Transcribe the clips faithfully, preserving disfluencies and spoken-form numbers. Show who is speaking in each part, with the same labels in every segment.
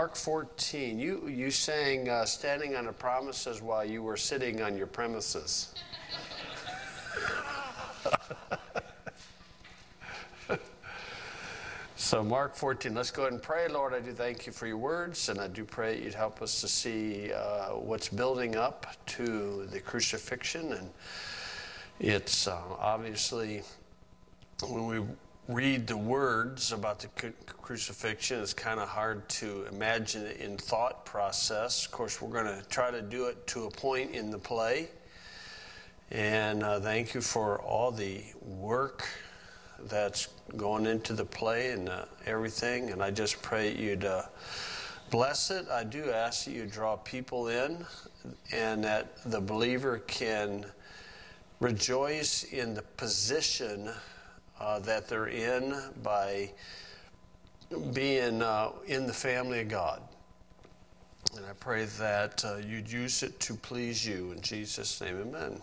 Speaker 1: Mark fourteen, you, you sang uh, Standing on the Promises while you were sitting on your premises. So Mark fourteen, let's go ahead and pray. Lord, I do thank you for your words, and I do pray you'd help us to see uh, what's building up to the crucifixion. And it's uh, obviously, when we read the words about the cu- crucifixion, it's kind of hard to imagine it in thought process. Of course, we're going to try to do it to a point in the play. And uh, thank you for all the work that's going into the play and uh, everything. And I just pray you'd uh, bless it. I do ask that you draw people in and that the believer can rejoice in the position uh, that they're in by being uh, in the family of God. And I pray that uh, you'd use it to please you. In Jesus' name, amen.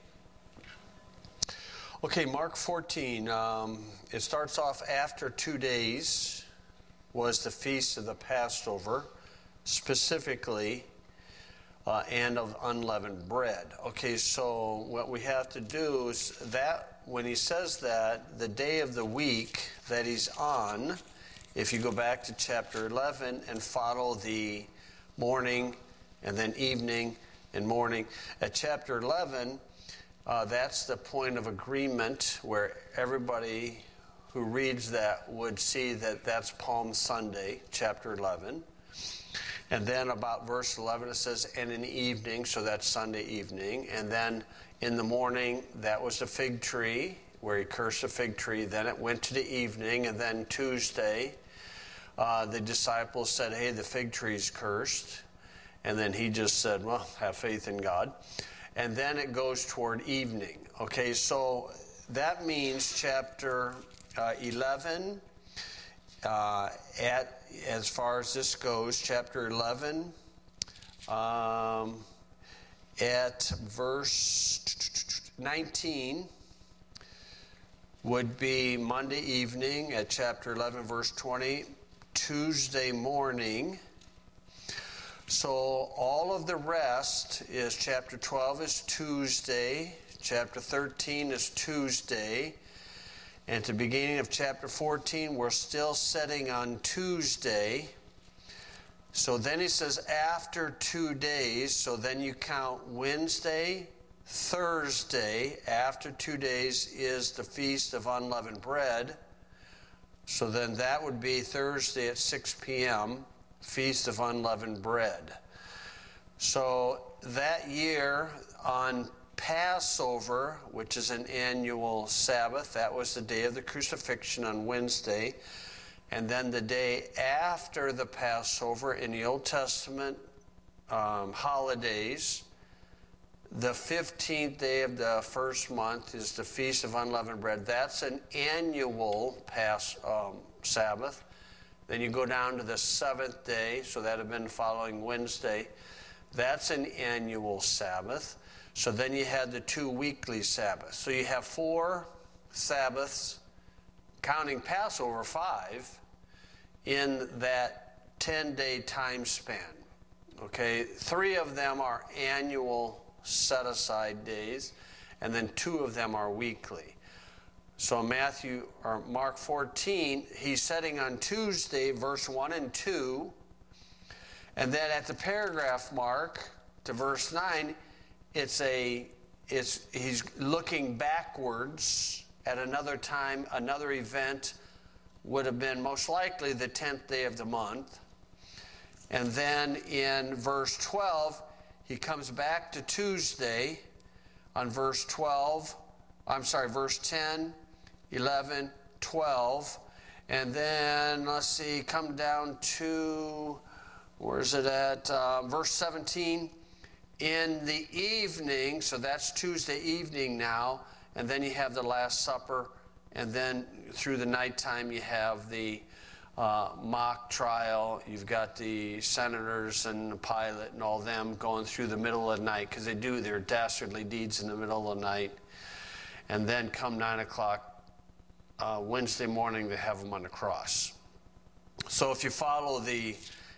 Speaker 1: Okay, Mark fourteen, um, it starts off after two days was the feast of the Passover, specifically, uh, and of unleavened bread. Okay, so what we have to do is that, when he says that, the day of the week that he's on, if you go back to chapter eleven and follow the morning and then evening and morning, at chapter eleven, Uh, that's the point of agreement where everybody who reads that would see that that's Palm Sunday, chapter eleven. And then about verse eleven it says, and in the evening, so that's Sunday evening. And then in the morning, that was the fig tree, where he cursed the fig tree. Then it went to the evening, and then Tuesday, uh, the disciples said, hey, the fig tree's cursed. And then he just said, well, have faith in God. And then it goes toward evening. Okay, so that means chapter uh, eleven, uh, at as far as this goes, chapter eleven, um, at verse nineteen would be Monday evening. At chapter eleven, verse twenty, Tuesday morning. So all of the rest is chapter twelve is Tuesday, chapter thirteen is Tuesday, and at the beginning of chapter fourteen, we're still setting on Tuesday. So then he says after two days, so then you count Wednesday, Thursday, after two days is the Feast of Unleavened Bread. So then that would be Thursday at six p.m., Feast of Unleavened Bread. So that year on Passover, which is an annual Sabbath, that was the day of the crucifixion on Wednesday. And then the day after the Passover in the Old Testament um, holidays, the fifteenth day of the first month is the Feast of Unleavened Bread. That's an annual Pass um, Sabbath. Then you go down to the seventh day, so that would have been following Wednesday. That's an annual Sabbath. So then you had the two weekly Sabbaths. So you have four Sabbaths, counting Passover, five, in that ten-day time span. Okay, three of them are annual set-aside days, and then two of them are weekly. So Matthew or Mark fourteen, he's setting on Tuesday, verse one and two. And then at the paragraph mark to verse nine, it's a it's he's looking backwards at another time, another event would have been most likely the tenth day of the month. And then in verse twelve, he comes back to Tuesday on verse twelve. I'm sorry, verse ten, eleven, twelve, and then, let's see, come down to, where is it at, uh, verse seventeen, in the evening, so that's Tuesday evening now, and then you have the Last Supper, and then through the nighttime you have the uh, mock trial. You've got the senators and Pilate and all them going through the middle of the night, because they do their dastardly deeds in the middle of the night. And then come nine o'clock uh, Wednesday morning, they have them on the cross. So if you follow the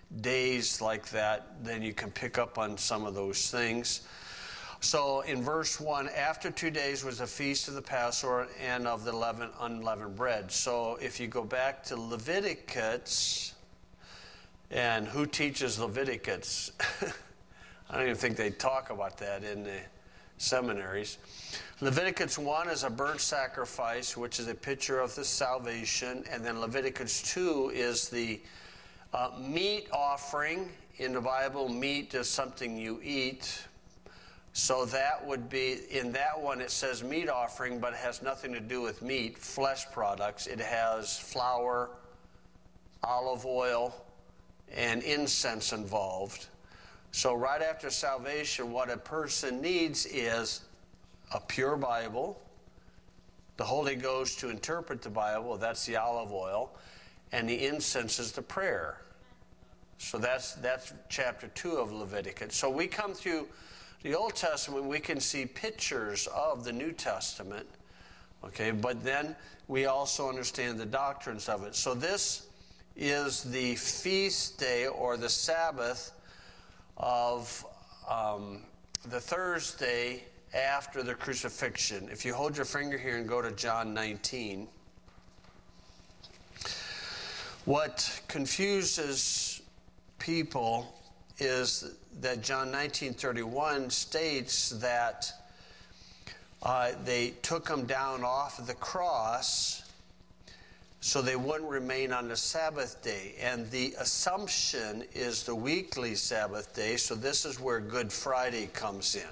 Speaker 1: days like that, then you can pick up on some of those things. So in verse one, after two days was the feast of the Passover and of the leaven, unleavened bread. So if you go back to Leviticus, and who teaches Leviticus? I don't even think they talk about that in the seminaries. Leviticus one is a burnt sacrifice, which is a picture of the salvation. And then Leviticus two is the uh, meat offering. In the Bible, meat is something you eat. So that would be, in that one it says meat offering, but it has nothing to do with meat, flesh products. It has flour, olive oil, and incense involved. So right after salvation, what a person needs is a pure Bible, the Holy Ghost to interpret the Bible, that's the olive oil, and the incense is the prayer. So that's that's chapter two of Leviticus. So we come through the Old Testament, we can see pictures of the New Testament, okay, but then we also understand the doctrines of it. So this is the feast day or the Sabbath of um, the Thursday after the crucifixion. If you hold your finger here and go to John nineteen, what confuses people is that John nineteen thirty-one states that uh, they took him down off of the cross so they wouldn't remain on the Sabbath day. And the assumption is the weekly Sabbath day, so this is where Good Friday comes in.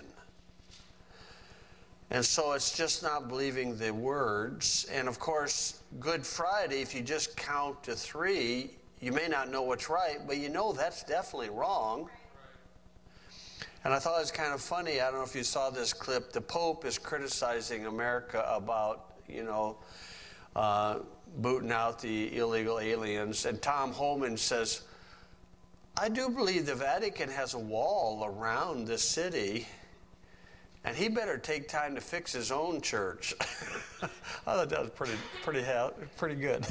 Speaker 1: And so it's just not believing the words. And of course, Good Friday, if you just count to three, you may not know what's right, but you know that's definitely wrong. And I thought it was kind of funny. I don't know if you saw this clip. The Pope is criticizing America about, you know, uh, booting out the illegal aliens. And Tom Homan says, I do believe the Vatican has a wall around the city, and he better take time to fix his own church. I thought that was pretty, pretty, pretty good.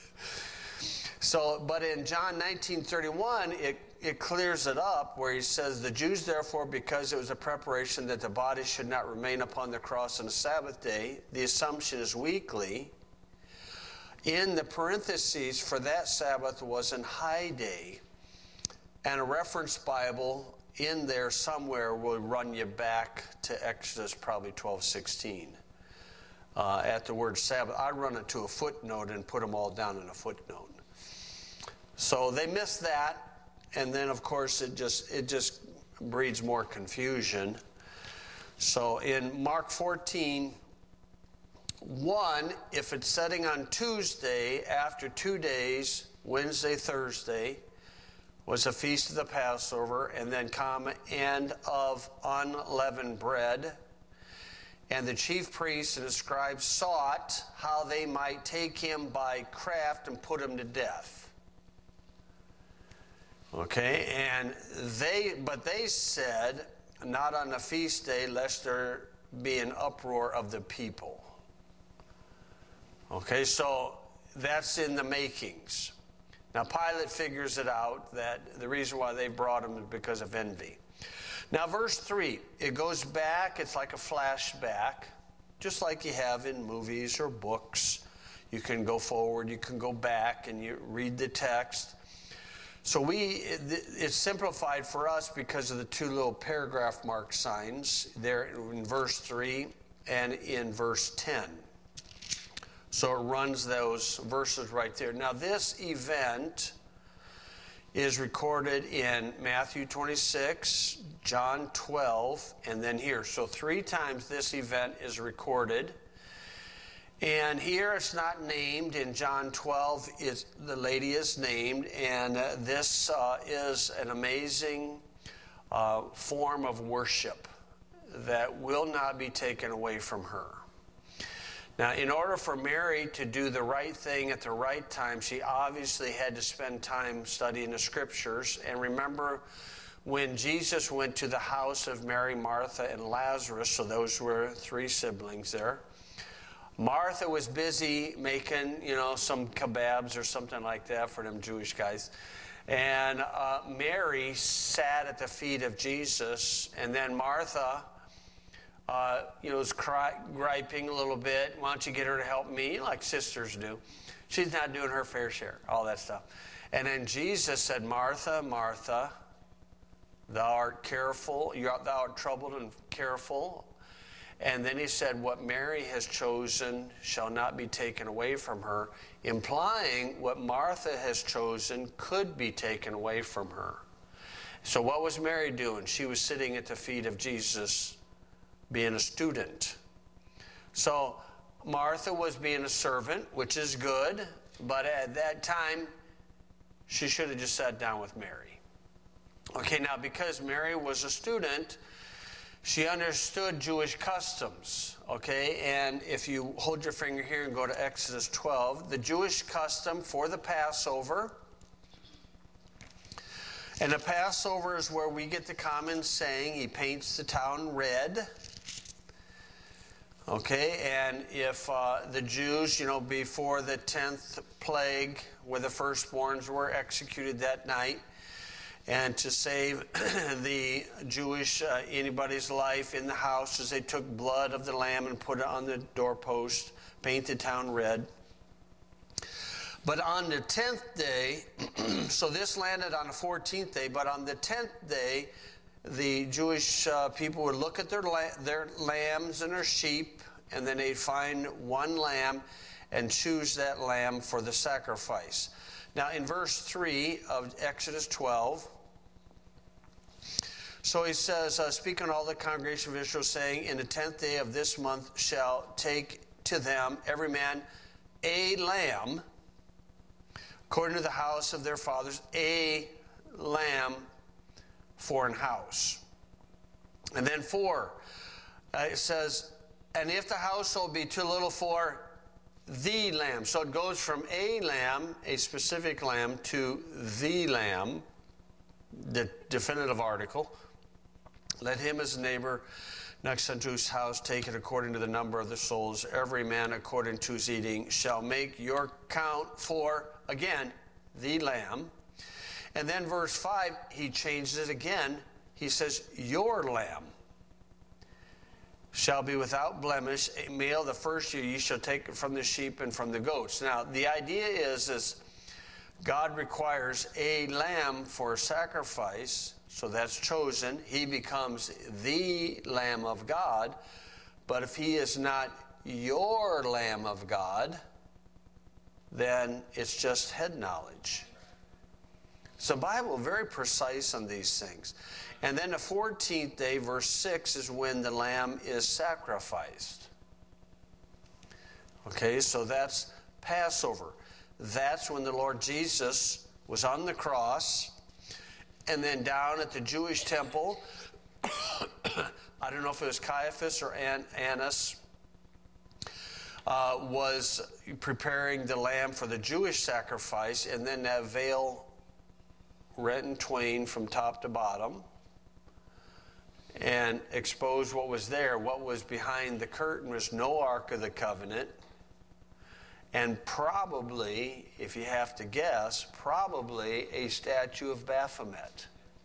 Speaker 1: So, but in John nineteen thirty-one, it, it clears it up where he says, the Jews therefore, because it was a preparation that the body should not remain upon the cross on the Sabbath day, the assumption is weekly. In the parentheses for that Sabbath was an high day. And a reference Bible in there somewhere will run you back to Exodus probably twelve sixteen. Uh, at the word Sabbath. I run it to a footnote and put them all down in a footnote. So they missed that, and then of course it just it just breeds more confusion. So in Mark fourteen, one, if it's setting on Tuesday, after two days, Wednesday, Thursday, was a feast of the Passover, and then come and of unleavened bread. And the chief priests and the scribes sought how they might take him by craft and put him to death. Okay, and they, but they said, not on the feast day, lest there be an uproar of the people. Okay, so that's in the makings. Now Pilate figures it out that the reason why they brought him is because of envy. Now verse three, it goes back, it's like a flashback, just like you have in movies or books. You can go forward, you can go back, and you read the text. So we, it's simplified for us because of the two little paragraph mark signs there in verse three and in verse ten. So it runs those verses right there. Now this event is recorded in Matthew twenty-six, John twelve, and then here. So three times this event is recorded. And here it's not named. In John twelve, it's, the lady is named, and uh, this uh, is an amazing uh, form of worship that will not be taken away from her. Now, in order for Mary to do the right thing at the right time, she obviously had to spend time studying the Scriptures. And remember, when Jesus went to the house of Mary, Martha, and Lazarus, so those were three siblings there, Martha was busy making, you know, some kebabs or something like that for them Jewish guys. And uh, Mary sat at the feet of Jesus, and then Martha, uh, you know, was cry, griping a little bit. Why don't you get her to help me, like sisters do? She's not doing her fair share, all that stuff. And then Jesus said, Martha, Martha, thou art careful, thou art troubled and careful. And then he said, what Mary has chosen shall not be taken away from her, implying what Martha has chosen could be taken away from her. So what was Mary doing? She was sitting at the feet of Jesus, being a student. So Martha was being a servant, which is good, but at that time, she should have just sat down with Mary. Okay, now because Mary was a student, she understood Jewish customs, okay? And if you hold your finger here and go to Exodus twelve, the Jewish custom for the Passover, and the Passover is where we get the common saying, he paints the town red. Okay, and if uh, the Jews, you know, before the tenth plague, where the firstborns were executed that night, and to save the Jewish, uh, anybody's life in the house, as they took blood of the lamb and put it on the doorpost, paint the town red. But on the tenth day, so this landed on the fourteenth day, but on the tenth day, the Jewish uh, people would look at their la- their lambs and their sheep, and then they'd find one lamb and choose that lamb for the sacrifice. Now, in verse three of Exodus twelve, so he says, uh, speaking to all the congregation of Israel, saying, in the tenth day of this month shall take to them every man a lamb, according to the house of their fathers, a lamb for an house. And then four, uh, it says, and if the household be too little for the lamb. So it goes from a lamb, a specific lamb, to the lamb, the definitive article. Let him as a neighbor next unto his house take it according to the number of the souls. Every man according to his eating shall make your count for, again, the lamb. And then verse five, he changes it again. He says, your lamb shall be without blemish, a male the first year. Ye shall take it from the sheep and from the goats. Now, the idea is, is God requires a lamb for sacrifice, so that's chosen. He becomes the Lamb of God. But if he is not your Lamb of God, then it's just head knowledge. So the Bible is very precise on these things. And then the fourteenth day, verse six, is when the lamb is sacrificed. Okay, so that's Passover. That's when the Lord Jesus was on the cross, and then down at the Jewish temple, I don't know if it was Caiaphas or Annas, uh, was preparing the lamb for the Jewish sacrifice, and then that veil rent in twain from top to bottom and exposed what was there. What was behind the curtain was no Ark of the Covenant, and probably, if you have to guess, probably a statue of Baphomet,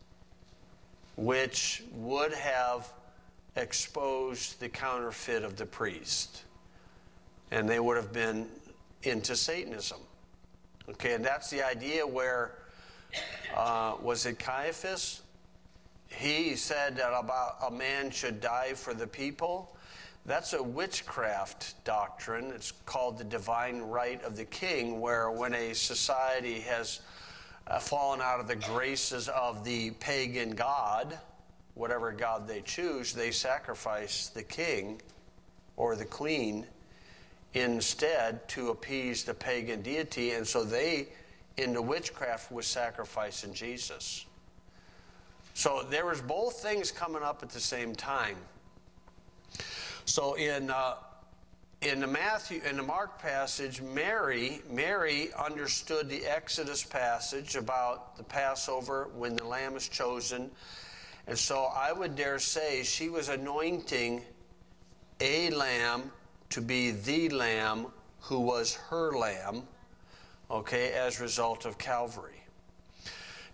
Speaker 1: which would have exposed the counterfeit of the priest, and they would have been into Satanism. Okay, and that's the idea where, uh, was it Caiaphas? He said that about a man should die for the people. That's a witchcraft doctrine. It's called the divine right of the king, where when a society has uh, fallen out of the graces of the pagan god, whatever god they choose, they sacrifice the king or the queen instead to appease the pagan deity. And so they, in the witchcraft, was sacrificing Jesus. So there was both things coming up at the same time. So in uh, in the Matthew, in the Mark passage, Mary Mary understood the Exodus passage about the Passover when the lamb is chosen, and so I would dare say she was anointing a lamb to be the lamb who was her lamb, okay, as a result of Calvary.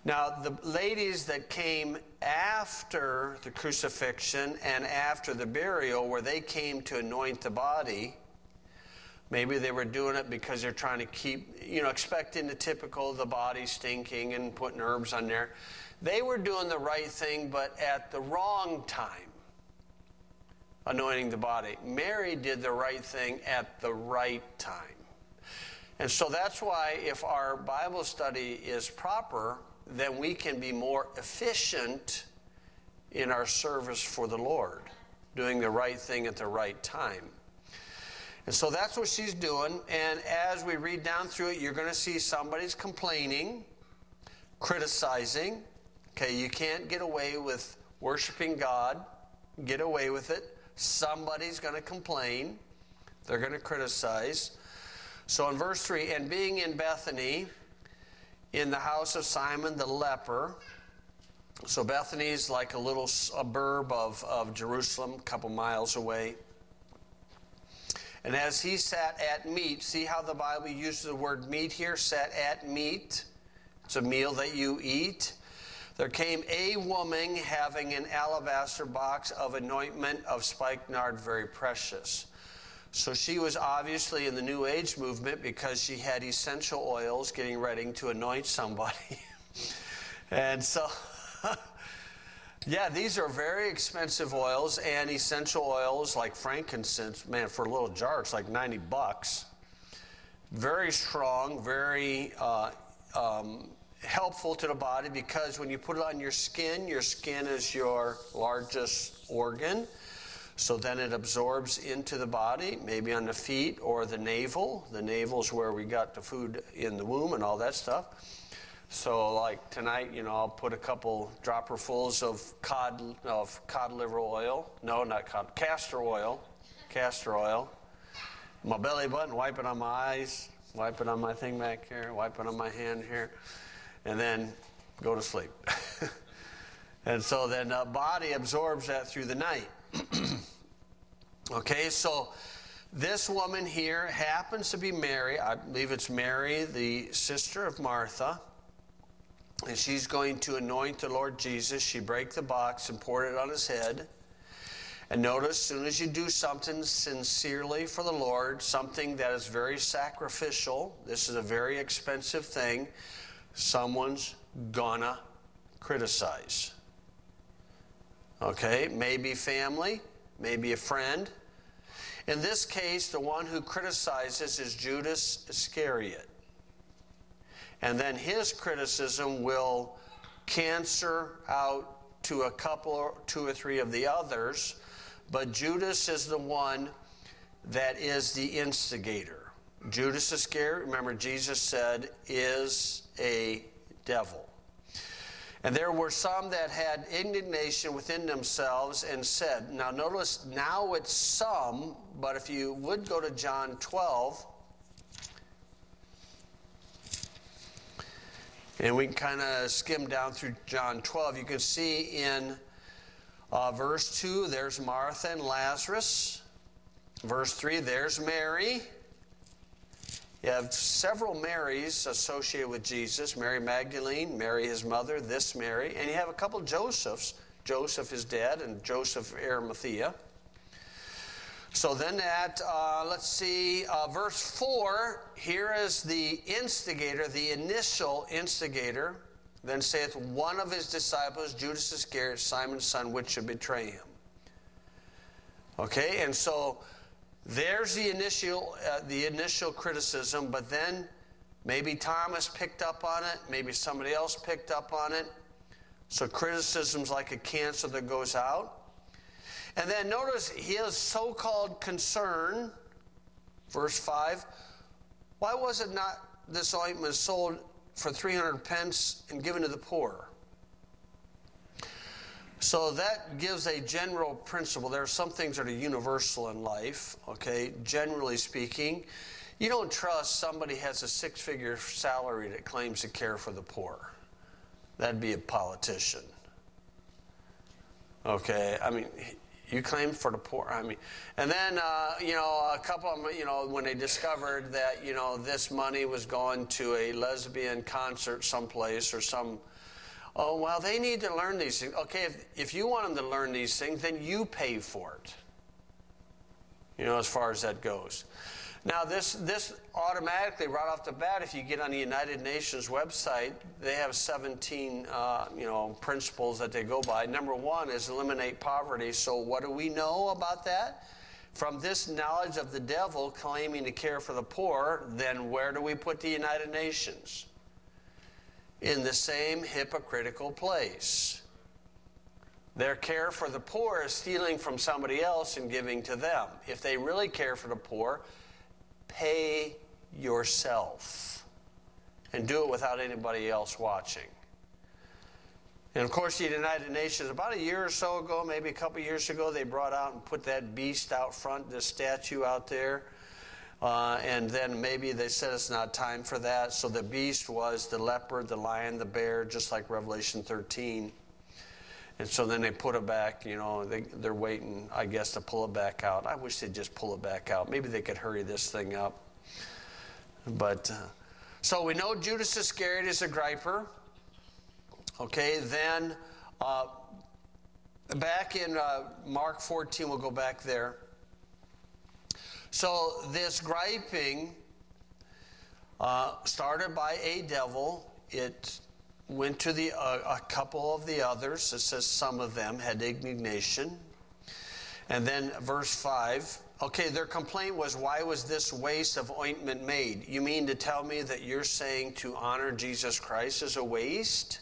Speaker 1: Now, the ladies that came after the crucifixion and after the burial, where they came to anoint the body, maybe they were doing it because they're trying to keep, you know, expecting the typical, the body stinking and putting herbs on there. They were doing the right thing, but at the wrong time, anointing the body. Mary did the right thing at the right time. And so that's why if our Bible study is proper, then we can be more efficient in our service for the Lord, doing the right thing at the right time. And so that's what she's doing. And as we read down through it, you're going to see somebody's complaining, criticizing. Okay, you can't get away with worshiping God. Get away with it. Somebody's going to complain. They're going to criticize. So in verse three, and being in Bethany, in the house of Simon the leper. So Bethany is like a little suburb of, of Jerusalem, a couple miles away. And as he sat at meat, see how the Bible uses the word meat here? Sat at meat. It's a meal that you eat. There came a woman having an alabaster box of anointment of spikenard, very precious. So she was obviously in the New Age movement because she had essential oils getting ready to anoint somebody. And so, yeah, these are very expensive oils, and essential oils like frankincense, man, for a little jar, it's like ninety bucks. Very strong, very uh, um, helpful to the body, because when you put it on your skin, your skin is your largest organ. So then it absorbs into the body, maybe on the feet or the navel. The navel is where we got the food in the womb and all that stuff. So like tonight, you know, I'll put a couple dropperfuls of cod of cod liver oil. No, not cod, castor oil. Castor oil. My belly button, wipe it on my eyes, wipe it on my thing back here, wipe it on my hand here, and then go to sleep. And so then the body absorbs that through the night. Okay, so this woman here happens to be Mary. I believe it's Mary, the sister of Martha. And she's going to anoint the Lord Jesus. She break the box and poured it on his head. And notice, as soon as you do something sincerely for the Lord, something that is very sacrificial, this is a very expensive thing, someone's gonna criticize. Okay, maybe family, maybe a friend. In this case, the one who criticizes is Judas Iscariot. And then his criticism will cancel out to a couple, two or three of the others. But Judas is the one that is the instigator. Judas Iscariot, remember Jesus said, is a devil. And there were some that had indignation within themselves and said, now notice, now it's some, but if you would go to John twelve, and we can kind of skim down through John twelve, you can see in uh, verse two, there's Martha and Lazarus. Verse three, there's Mary. You have several Marys associated with Jesus. Mary Magdalene, Mary his mother, this Mary. And you have a couple Josephs. Joseph his dad and Joseph of Arimathea. So then at, uh, let's see, uh, verse four, here is the instigator, the initial instigator. Then saith one of his disciples, Judas Iscariot, Simon's son, which should betray him. Okay, and so there's the initial, uh, the initial criticism, but then maybe Thomas picked up on it, maybe somebody else picked up on it. So criticism's like a cancer that goes out. And then notice his so-called concern, verse five, why was it not this ointment sold for three hundred pence and given to the poor? So that gives a general principle. There are some things that are universal in life, okay? Generally speaking, you don't trust somebody has a six-figure salary that claims to care for the poor. That'd be a politician. Okay, I mean, you claim for the poor. I mean, and then, uh, you know, a couple of them, you know, when they discovered that, you know, this money was going to a lesbian concert someplace or some Oh, well, they need to learn these things. Okay, if, if you want them to learn these things, then you pay for it. You know, as far as that goes. Now, this this automatically, right off the bat, if you get on the United Nations website, they have seventeen, uh, you know, principles that they go by. Number one is eliminate poverty. So what do we know about that? From this knowledge of the devil claiming to care for the poor, then where do we put the United Nations? In the same hypocritical place. Their care for the poor is stealing from somebody else and giving to them. If they really care for the poor, pay yourself and do it without anybody else watching. And of course, the United Nations, about a year or so ago, maybe a couple years ago, they brought out and put that beast out front, this statue out there. Uh, and then maybe they said it's not time for that. So the beast was the leopard, the lion, the bear, just like Revelation thirteen. And so then they put it back, you know, they, they're waiting, I guess, to pull it back out. I wish they'd just pull it back out. Maybe they could hurry this thing up. But, uh, so we know Judas Iscariot is a griper. Okay, then uh, back in uh, Mark fourteen, we'll go back there. So this griping uh, started by a devil. It went to the uh, a couple of the others. It says some of them had indignation. And then verse five. Okay, their complaint was, why was this waste of ointment made? You mean to tell me that you're saying to honor Jesus Christ is a waste?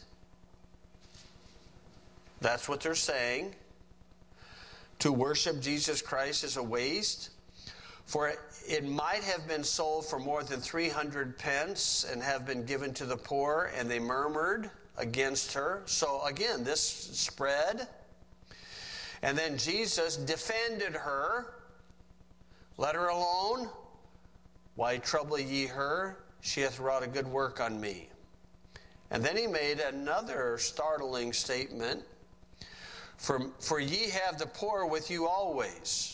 Speaker 1: That's what they're saying. To worship Jesus Christ is a waste. For it might have been sold for more than three hundred pence and have been given to the poor, and they murmured against her. So again, this spread. And then Jesus defended her. Let her alone. Why trouble ye her? She hath wrought a good work on me. And then he made another startling statement. For, for ye have the poor with you always.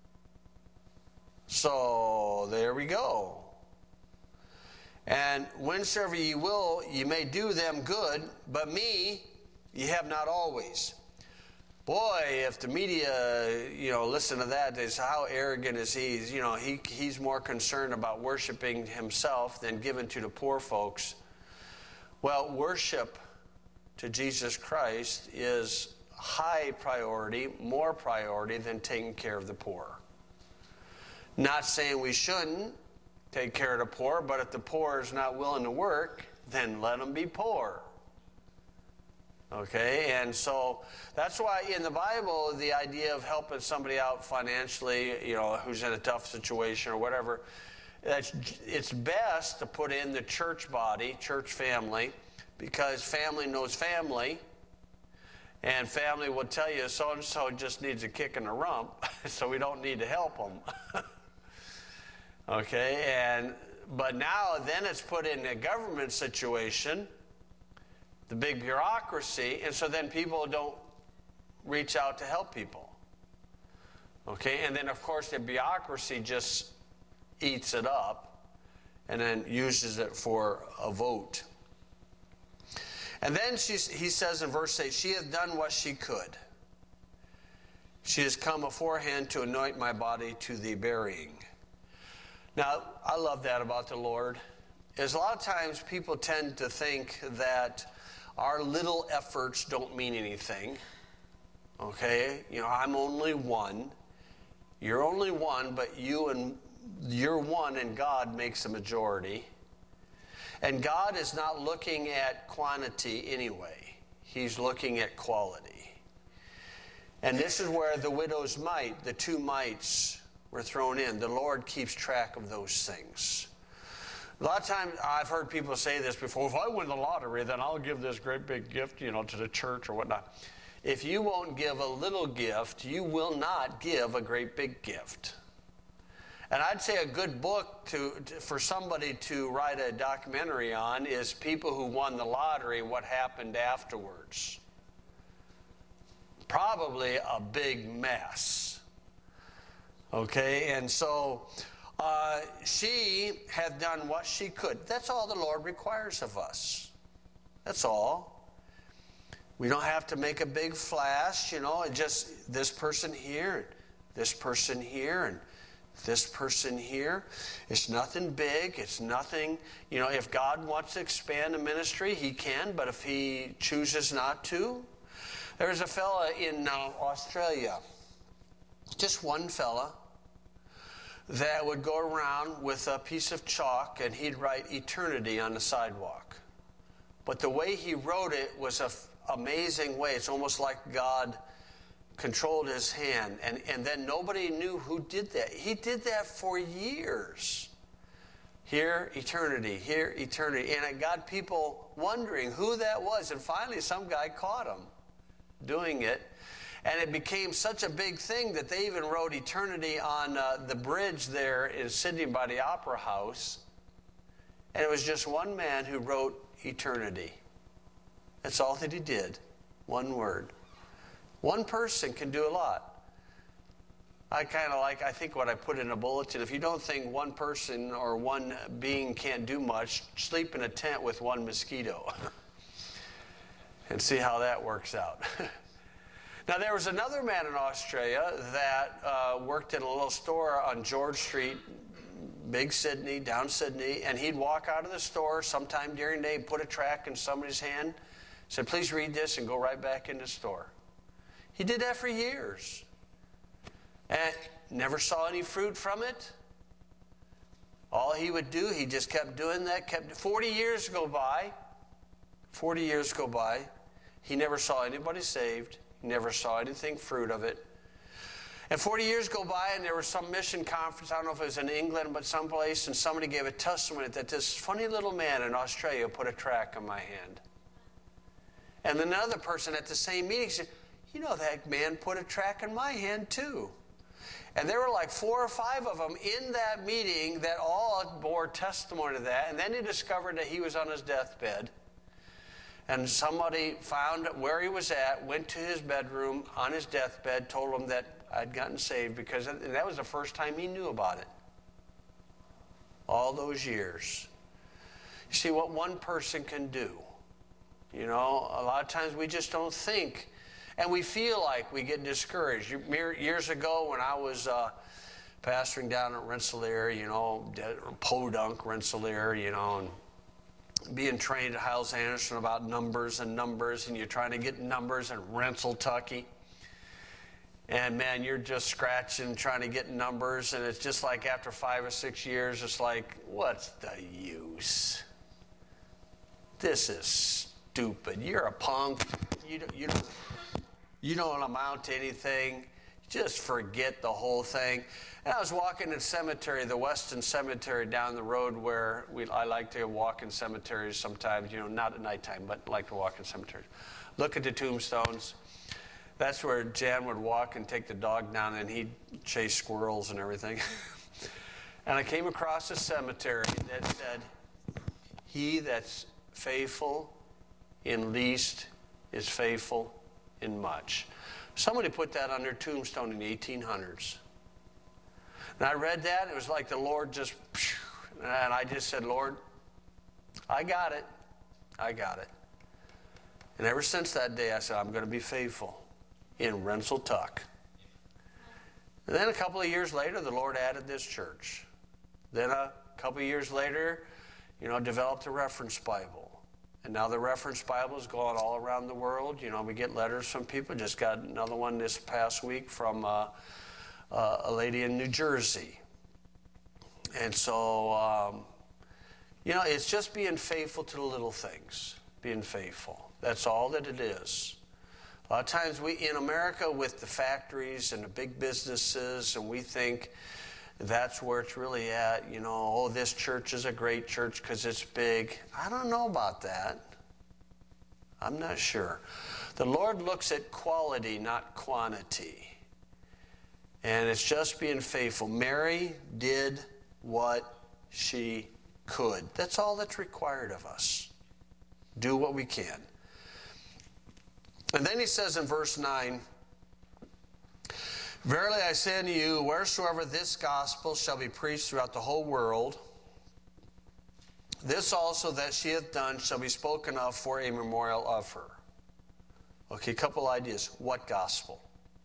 Speaker 1: So, there we go. And whensoever ye will, ye may do them good, but me ye have not always. Boy, if the media, you know, listen to that, is how arrogant is he? You know, he he's more concerned about worshiping himself than giving to the poor folks. Well, worship to Jesus Christ is high priority, more priority than taking care of the poor. Not saying we shouldn't take care of the poor, but if the poor is not willing to work, then let them be poor. Okay, and so that's why in the Bible, the idea of helping somebody out financially, you know, who's in a tough situation or whatever, that's, it's best to put in the church body, church family, because family knows family, and family will tell you so-and-so just needs a kick in the rump, so we don't need to help them. Okay, and but now then it's put in a government situation, the big bureaucracy, and so then people don't reach out to help people. Okay, and then of course the bureaucracy just eats it up and then uses it for a vote. And then she, he says in verse eight, she hath done what she could. She has come aforehand to anoint my body to the burying. Now, I love that about the Lord, is a lot of times people tend to think that our little efforts don't mean anything. Okay? You know, I'm only one. You're only one, but you and you're one and God makes a majority. And God is not looking at quantity anyway. He's looking at quality. And this is where the widow's mite, the two mites, were thrown in. The Lord keeps track of those things. A lot of times I've heard people say this before, if I win the lottery, then I'll give this great big gift, you know, to the church or whatnot. If you won't give a little gift, you will not give a great big gift. And I'd say a good book to, to for somebody to write a documentary on is people who won the lottery, what happened afterwards. Probably a big mess. Okay, and so uh, she had done what she could. That's all the Lord requires of us. That's all. We don't have to make a big flash, you know, and just this person here, and this person here, and this person here. It's nothing big. It's nothing, you know, if God wants to expand the ministry, he can, but if he chooses not to. There's a fella in uh, Australia, just one fella, that would go around with a piece of chalk and he'd write eternity on the sidewalk. But the way he wrote it was an f- amazing way. It's almost like God controlled his hand. And, and then nobody knew who did that. He did that for years. Here, eternity. Here, eternity. And it got people wondering who that was. And finally, some guy caught him doing it. And it became such a big thing that they even wrote eternity on uh, the bridge there in Sydney by the Opera House. And it was just one man who wrote eternity. That's all that he did. One word. One person can do a lot. I kind of like, I think what I put in a bulletin, if you don't think one person or one being can't do much, sleep in a tent with one mosquito and see how that works out. Now, there was another man in Australia that uh, worked in a little store on George Street, big Sydney, down Sydney, and he'd walk out of the store sometime during the day, put a tract in somebody's hand, said, please read this, and go right back in the store. He did that for years. And never saw any fruit from it. All he would do, he just kept doing that. Kept forty years go by. forty years go by. He never saw anybody saved. He never saw anything fruit of it. And forty years go by, and there was some mission conference, I don't know if it was in England, but someplace, and somebody gave a testimony that this funny little man in Australia put a tract in my hand. And then another person at the same meeting said, you know, that man put a tract in my hand too. And there were like four or five of them in that meeting that all bore testimony to that. And then he discovered that he was on his deathbed. And somebody found where he was at, went to his bedroom on his deathbed, told him that I'd gotten saved, because that was the first time he knew about it. All those years. You see what one person can do. You know, a lot of times we just don't think. And we feel like we get discouraged. Years ago when I was uh, pastoring down at Rensselaer, you know, Podunk, Rensselaer, you know, and being trained at Hyles Anderson about numbers and numbers, and you're trying to get numbers in Rensselaer. And man, you're just scratching, trying to get numbers, and it's just like after five or six years, it's like, what's the use? This is stupid. You're a punk. You don't, you don't, you don't amount to anything. Just forget the whole thing. And I was walking in cemetery, the Weston Cemetery down the road where we, I like to walk in cemeteries sometimes, you know, not at nighttime, but like to walk in cemeteries. Look at the tombstones. That's where Jan would walk and take the dog down, and he'd chase squirrels and everything. And I came across a cemetery that said, he that's faithful in least is faithful in much. Somebody put that on their tombstone in the eighteen hundreds. And I read that, it was like the Lord just, and I just said, Lord, I got it. I got it. And ever since that day, I said, I'm going to be faithful in Rensselaer. And then a couple of years later, the Lord added this church. Then a couple of years later, you know, developed a reference Bible. And now the reference Bible is going all around the world. You know, we get letters from people. Just got another one this past week from uh, uh, a lady in New Jersey. And so, um, you know, it's just being faithful to the little things. Being faithful. That's all that it is. A lot of times we, in America, with the factories and the big businesses, and we think that's where it's really at. You know, oh, this church is a great church because it's big. I don't know about that. I'm not sure. The Lord looks at quality, not quantity. And it's just being faithful. Mary did what she could. That's all that's required of us. Do what we can. And then he says in verse nine, verily I say unto you, wheresoever this gospel shall be preached throughout the whole world, this also that she hath done shall be spoken of for a memorial of her. Okay, a couple ideas. What gospel?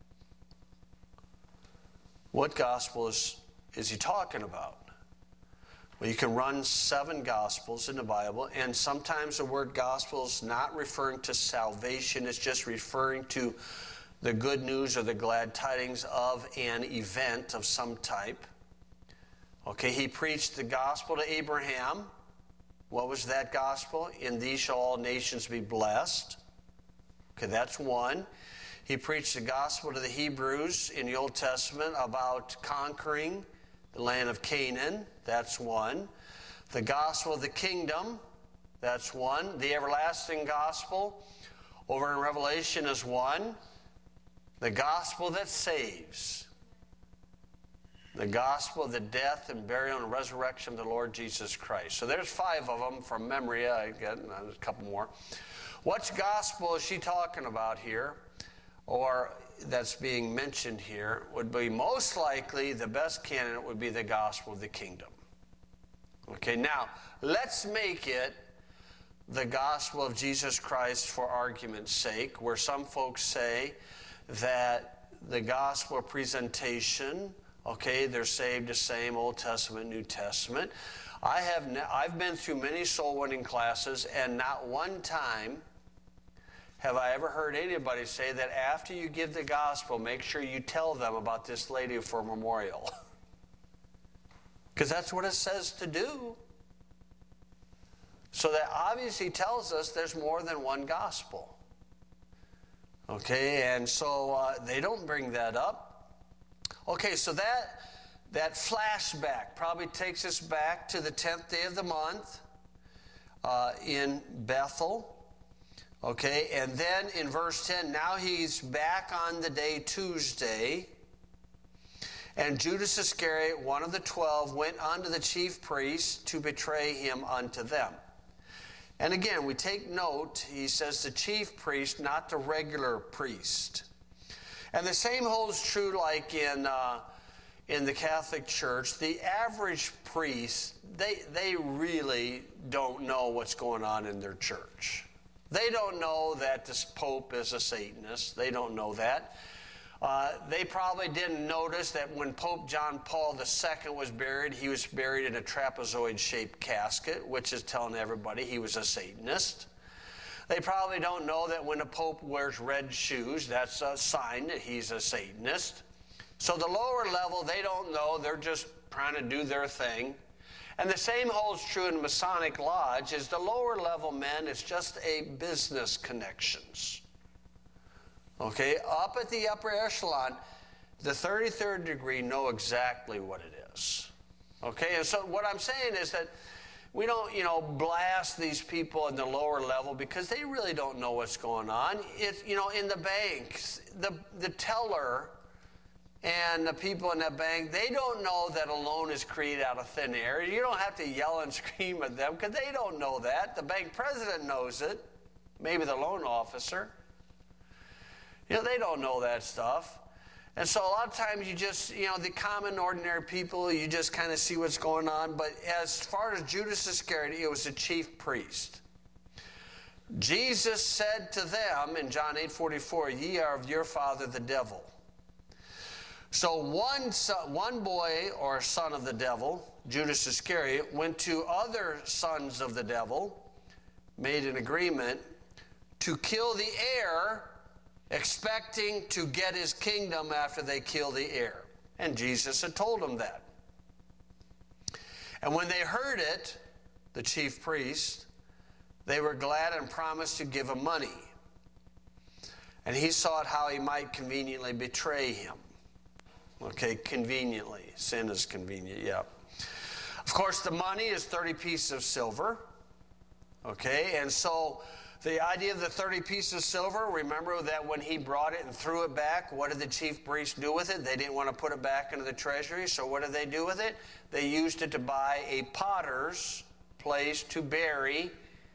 Speaker 1: What gospel is, is he talking about? Well, you can run seven gospels in the Bible, and sometimes the word gospel is not referring to salvation. It's just referring to the good news or the glad tidings of an event of some type. Okay, he preached the gospel to Abraham. What was that gospel? In thee shall all nations be blessed. Okay, that's one. He preached the gospel to the Hebrews in the Old Testament about conquering the land of Canaan. That's one. The gospel of the kingdom. That's one. The everlasting gospel over in Revelation is one. The gospel that saves. The gospel of the death and burial and resurrection of the Lord Jesus Christ. So there's five of them from memory. I get a couple more. What gospel is she talking about here, or that's being mentioned here? Would be most likely the best candidate would be the gospel of the kingdom. Okay, now let's make it the gospel of Jesus Christ for argument's sake, where some folks say that the gospel presentation, okay, they're saved the same, Old Testament, New Testament. I have ne- I've been through many soul winning classes, and not one time have I ever heard anybody say that after you give the gospel, make sure you tell them about this lady for a memorial. Because that's what it says to do. So that obviously tells us there's more than one gospel. Okay, and so uh, they don't bring that up. Okay, so that that flashback probably takes us back to the tenth day of the month uh, in Bethel. Okay, and then in verse ten, now he's back on the day Tuesday. And Judas Iscariot, one of the twelve, went unto the chief priests to betray him unto them. And again, we take note, he says the chief priest, not the regular priest. And the same holds true like in uh, in the Catholic Church. The average priest, they, they really don't know what's going on in their church. They don't know that this Pope is a Satanist. They don't know that. Uh, they probably didn't notice that when Pope John Paul the Second was buried, he was buried in a trapezoid-shaped casket, which is telling everybody he was a Satanist. They probably don't know that when a Pope wears red shoes, that's a sign that he's a Satanist. So the lower level, they don't know. They're just trying to do their thing. And the same holds true in Masonic Lodge, is the lower level men, it's just a business connections. Okay, up at the upper echelon, the thirty-third degree know exactly what it is. Okay, and so what I'm saying is that we don't, you know, blast these people in the lower level because they really don't know what's going on. It's, you know, in the banks, the, the teller and the people in that bank, they don't know that a loan is created out of thin air. You don't have to yell and scream at them because they don't know that. The bank president knows it, maybe the loan officer. You know, they don't know that stuff. And so a lot of times you just, you know, the common, ordinary people, you just kind of see what's going on. But as far as Judas Iscariot, it was the chief priest. Jesus said to them in John eight forty-four, ye are of your father the devil. So one, son, one boy or son of the devil, Judas Iscariot, went to other sons of the devil, made an agreement to kill the heir, expecting to get his kingdom after they kill the heir. And Jesus had told them that. And when they heard it, the chief priest, they were glad and promised to give him money. And he sought how he might conveniently betray him. Okay, conveniently. Sin is convenient, yeah. Of course, the money is thirty pieces of silver. Okay, and so the idea of the thirty pieces of silver, remember that when he brought it and threw it back, what did the chief priest do with it? They didn't want to put it back into the treasury, so what did they do with it? They used it to buy a potter's place to bury,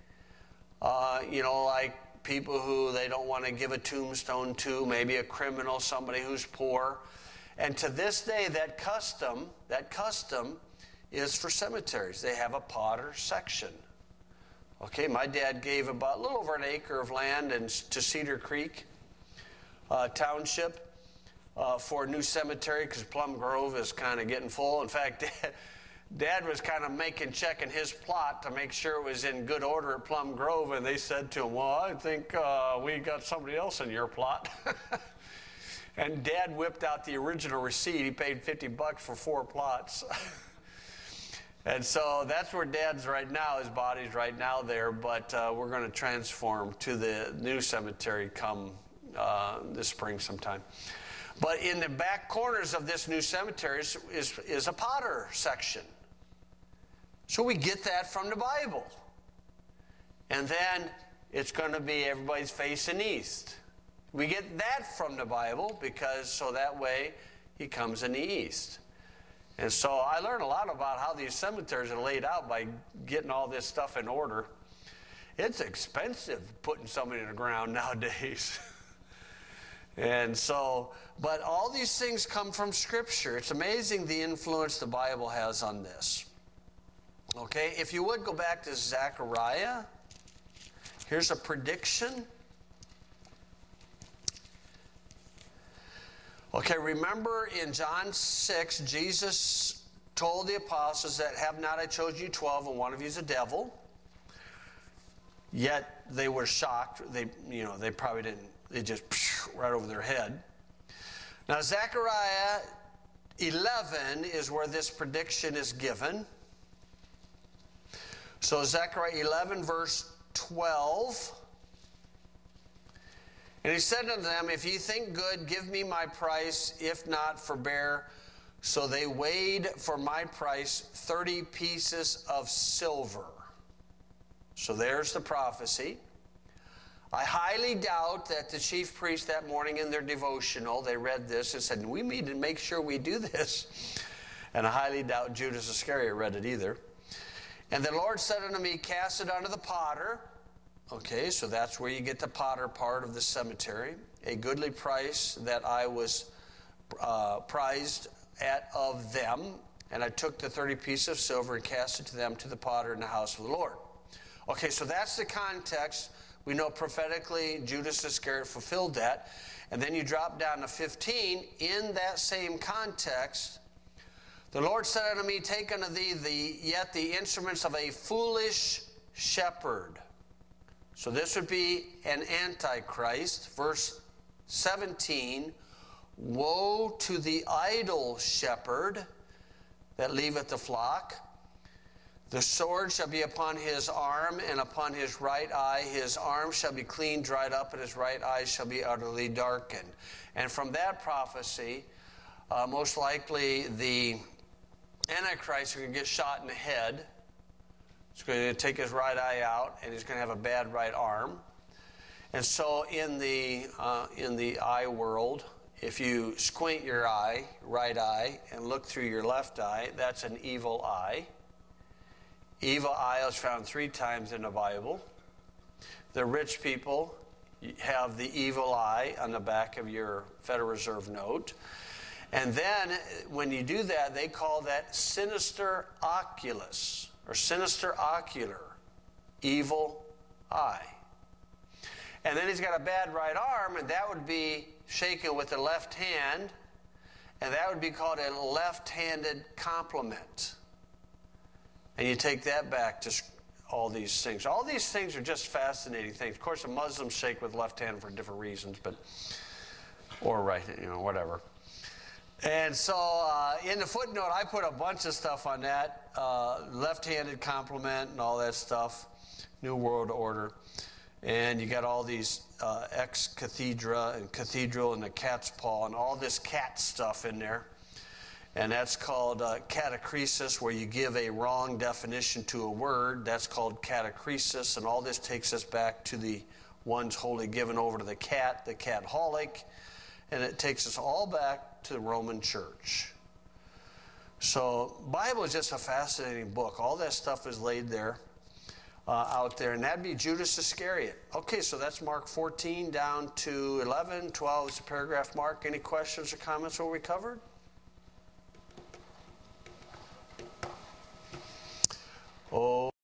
Speaker 1: uh, you know, like people who they don't want to give a tombstone to, maybe a criminal, somebody who's poor. And to this day, that custom, that custom is for cemeteries. They have a potter section. Okay, my dad gave about a little over an acre of land in, to Cedar Creek uh, Township uh, for a new cemetery because Plum Grove is kind of getting full. In fact, Dad, Dad was kind of making, checking his plot to make sure it was in good order at Plum Grove, and they said to him, well, I think uh, we got somebody else in your plot. And Dad whipped out the original receipt. He paid fifty bucks for four plots. And so that's where Dad's right now. His body's right now there, but uh, we're going to transform to the new cemetery come uh, this spring sometime. But in the back corners of this new cemetery is, is, is a Potter section. So we get that from the Bible. And then it's going to be everybody's facing east. We get that from the Bible because so that way he comes in the east. And so I learned a lot about how these cemeteries are laid out by getting all this stuff in order. It's expensive putting somebody in the ground nowadays. And so, but all these things come from Scripture. It's amazing the influence the Bible has on this. Okay, if you would go back to Zechariah. Here's a prediction. Okay, remember in John six, Jesus told the apostles that have not I chosen you twelve, and one of you is a devil. Yet they were shocked. They, you know, they probably didn't. They just right over their head. Now Zechariah eleven is where this prediction is given. So Zechariah eleven, verse twelve. And he said unto them, if ye think good, give me my price. If not, forbear. So they weighed for my price thirty pieces of silver. So there's the prophecy. I highly doubt that the chief priest that morning in their devotional, they read this and said, we need to make sure we do this. And I highly doubt Judas Iscariot read it either. And the Lord said unto me, cast it unto the potter. Okay, so that's where you get the Potter part of the cemetery. A goodly price that I was uh, prized at of them. And I took the thirty pieces of silver and cast it to them to the potter in the house of the Lord. Okay, so that's the context. We know prophetically Judas Iscariot fulfilled that. And then you drop down to fifteen. In that same context, the Lord said unto me, take unto thee the, yet the instruments of a foolish shepherd. So this would be an antichrist. Verse seventeen, woe to the idle shepherd that leaveth the flock. The sword shall be upon his arm and upon his right eye. His arm shall be clean dried up, and his right eye shall be utterly darkened. And from that prophecy, uh, most likely the Antichrist is going to get shot in the head. He's going to take his right eye out, and he's going to have a bad right arm. And so in the uh, in the eye world, if you squint your eye, right eye, and look through your left eye, that's an evil eye. Evil eye is found three times in the Bible. The rich people have the evil eye on the back of your Federal Reserve note. And then when you do that, they call that sinister oculus. Or sinister ocular, evil eye. And then he's got a bad right arm, and that would be shaken with the left hand, and that would be called a left-handed compliment. And you take that back to all these things. All these things are just fascinating things. Of course, the Muslims shake with left hand for different reasons, but or right, you know, whatever. And so uh, in the footnote, I put a bunch of stuff on that. Uh, left-handed compliment and all that stuff. New World Order. And you got all these uh, ex-cathedra and cathedral and the cat's paw and all this cat stuff in there. And that's called uh, catachresis, where you give a wrong definition to a word. That's called catachresis. And all this takes us back to the ones wholly given over to the cat, the catholic. And it takes us all back to the Roman Church. So Bible is just a fascinating book. All that stuff is laid there, uh, out there. And that'd be Judas Iscariot. Okay, so that's Mark fourteen down to eleven. twelve is the paragraph mark. Any questions or comments what we covered? Oh.